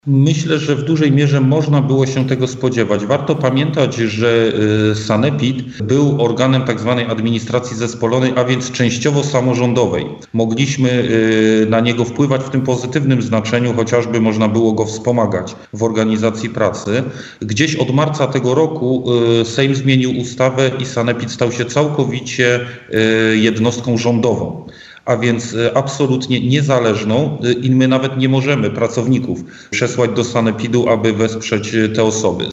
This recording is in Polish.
Myślę, że w dużej mierze można było się tego spodziewać. Warto pamiętać, że sanepid był organem tak zwanej administracji zespolonej, a więc częściowo samorządowej. Mogliśmy na niego wpływać w tym pozytywnym znaczeniu, chociażby można było go wspomagać w organizacji pracy. Gdzieś od marca tego roku Sejm zmienił ustawę i sanepid stał się całkowicie jednostką rządową, a więc absolutnie niezależną i my nawet nie możemy pracowników przesłać do sanepidu, aby wesprzeć te osoby.